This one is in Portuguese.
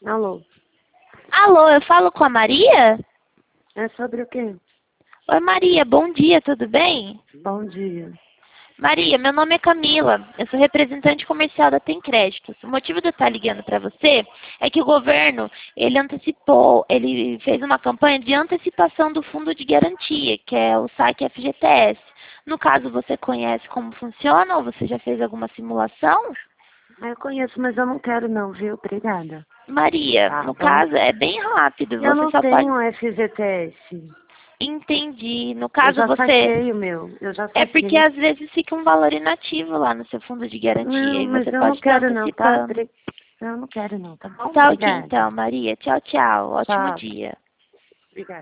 Alô, Alô, eu falo com a Maria? é sobre o quê? Oi, Maria, bom dia, tudo bem? Bom dia. Maria, meu nome é Camila, eu sou representante comercial da Tem Créditos. O motivo de eu estar ligando para você é que o governo, ele fez uma campanha de antecipação do fundo de garantia, que é o saque FGTS. No caso, você conhece como funciona ou você já fez alguma simulação? Eu conheço, mas eu não quero não, viu? Obrigada. Maria, Tá no bom? caso, é bem rápido, Eu você não só pode... tenho FGTS. Entendi. No Eu caso, já você... saquei o meu. Eu já É porque saquei. às vezes fica um valor inativo lá no seu fundo de garantia Não, e mas você eu não pode estar quero não, tá? antecipando. Eu não quero não, tá bom? Tá ok Obrigada. então, Maria. Tchau, tchau. Ótimo Tchau. dia. Obrigada.